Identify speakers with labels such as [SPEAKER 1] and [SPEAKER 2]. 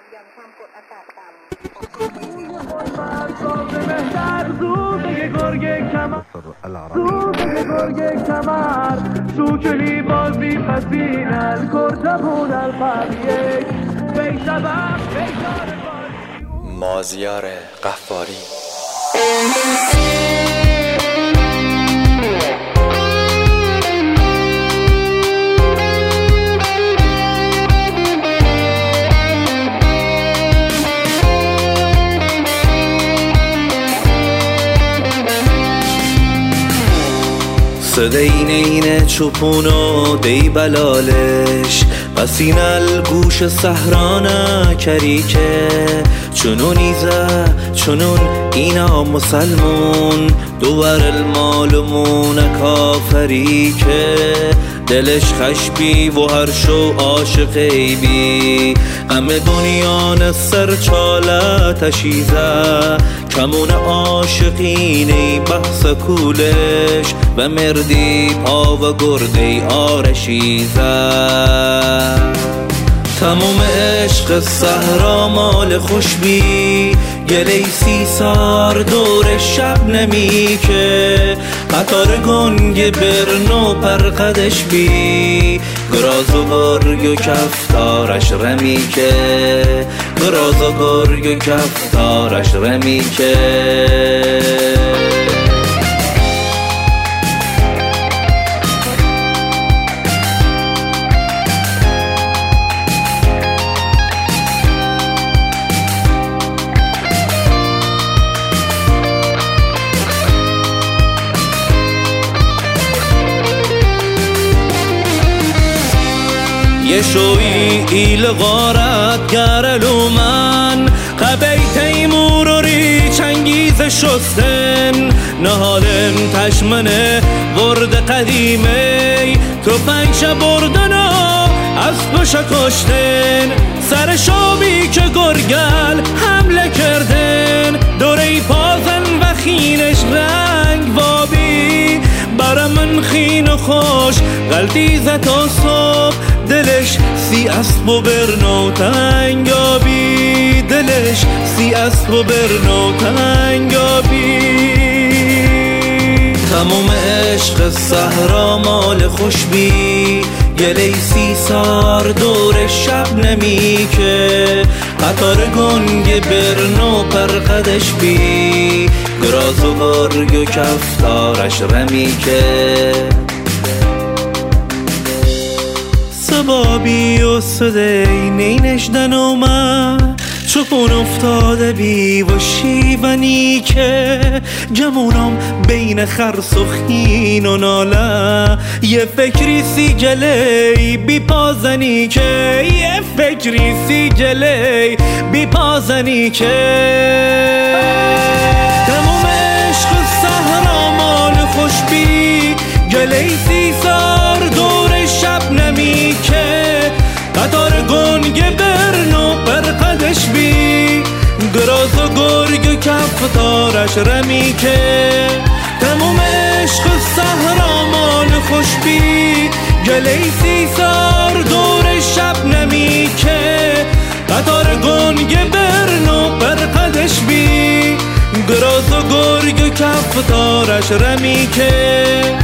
[SPEAKER 1] ยังความกดอากาศต่ำ
[SPEAKER 2] مازیار قفاری.
[SPEAKER 3] صدای نینه چوپونو دی بلالش بسینل گوش صحرانا کریکه چنون ایزه چنون اینا مسلمون دوار المالمون کافری که دلش خشبی و هر شو عاشقی بی غم دنیا سر چاله تشیزه کمون عاشقینی بحث کولش و مردی پا و گردی آرشیزه تموم عشق صحرا مال خوشبی گلی سی سار دور شب نمی که قطار گنگ برنو پرقدش بی گراز و گرگ و کفتارش رمی که گراز و گرگ و کفتارش رمی که یه شوی ایل غارت گرلو من قبی تیمور و ری چنگیز شستن نهالم تشمنه ورد قدیمه تو پنج بردن و اسب شکشتن سر شابی که گرگل حمله کردن دوره پازن و خینش رنگ وابی برا من خین و خوش غلطی زد تا صبح دلش سی اسب و برنو تنگابی دلش سی اسب و برنو تنگابی تموم عشق صحرا مال خوشبی گلی سی سار دور شب نمی که قطار گنگ برنو پرقدش بی گراز و گرگ و کفتارش رمی که سبابی و صدای نینش دنومد چپون افتاده بی و شیونی که جمونم بین خرس و خین و ناله یه فکری سی جلی بی پازنی که یه فکری سی جلی بی پازنی که تموم عشق صحرا مال خوشبی گلی سی سار دور شب نمی که قطار گنگ برنو پرقدش بی گراز و گرگ و کفتارش رمی که تموم عشق صحرا مال خوشبی گلی سی سار دور شب نمی که قطار گنگ برنو پرقدش بی گراز و گرگ و کفتارش رمی که